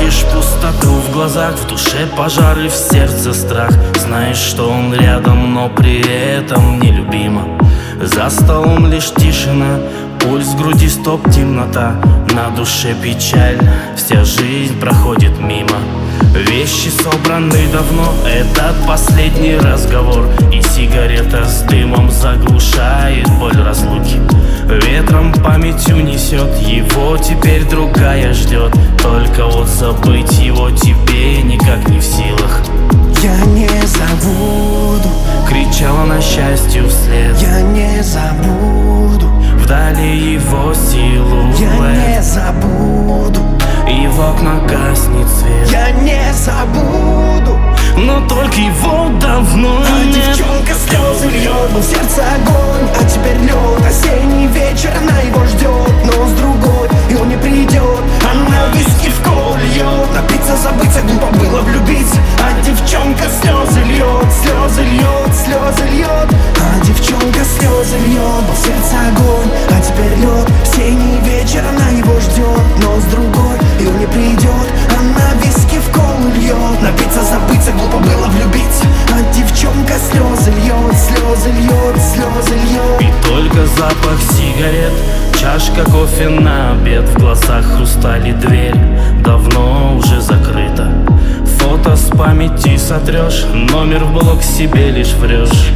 Видишь пустоту в глазах, в душе пожар и в сердце страх. Знаешь, что он рядом, но при этом нелюбимо. За столом лишь тишина, пульс в груди, стоп, темнота. На душе печаль, вся жизнь проходит мимо. Вещи собраны давно, этот последний разговор. И сигарета с дымом заглушает боль разлуки. Ветром память унесет, его теперь другая ждет. Только вот забыть его тебе никак не в силах. Я не забуду, кричала на счастью вслед. я не забуду, Вдали его силуэт, я не забуду, и в окна гаснет свет. я не забуду. Но только его давно А нет. девчонка слезы льет, но в сердце огонь, а теперь лед. Осенний вечер, она его ждет, но с другой, и он не придет. Она виски в кол льет, напиться, забыться, глупо было влюбиться. А девчонка слезы льет, слезы льет, слезы льет. А девчонка слезы льет, но в сердце огонь, а теперь лед. Осенний вечер, она его ждет, но с другой, и он не придет. Она виски в кол льет, напиться, забыться, глупо было влюбиться. А девчонка слезы льет, слезы льет, слезы льет. И только запах сигарет, чашка кофе на обед. В глазах хрусталь и дверь давно уже закрыта. Фото с памяти сотрешь, номер в блог себе лишь врешь.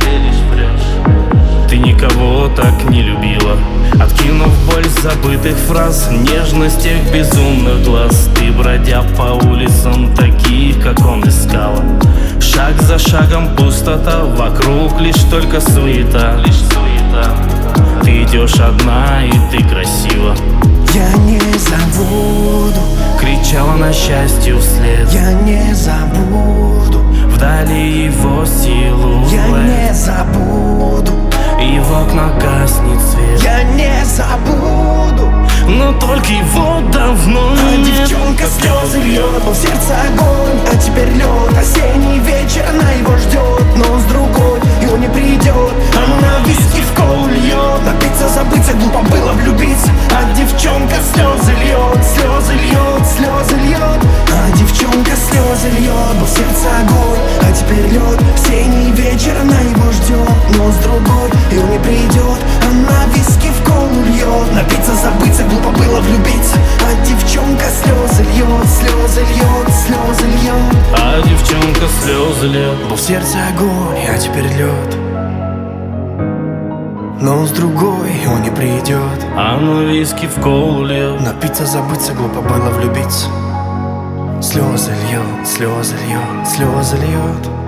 Ты никого так не любила, откинув боль забытых фраз, нежность тех безумных глаз. Ты, бродя по улицам таких, как он искала, шаг за шагом пустота, вокруг лишь только суета. Ты идешь одна, и ты красива. Я не забуду, Кричала на счастью вслед. я не забуду, Вдали его силуэт, я не забуду, и в окна гаснет свет. я не забуду. Но только его давно А нет. девчонка слезы льет, но в сердце огонь, а теперь лед. Осенний вечер, она его ждет, но с другой, и он не придет. Она виски в кол льет, напиться, забыться, глупо было влюбиться. А девчонка слезы льет, слезы льет, слезы льет. А девчонка слезы льет, но в сердце огонь, а теперь лед. Осенний вечер, она его ждет, но с другой, и он не придет. Она виски в кол льет, напиться, забыться, глупо было влюбиться. А девчонка слезы льет, слезы льет, слезы льет. А девчонка слезы льет. Был в сердце огонь, а теперь лед. Но с другой он не придет. А на виски в кол льет. Напиться, забыться, глупо было влюбиться. Слезы льет, слезы льет, слезы льет.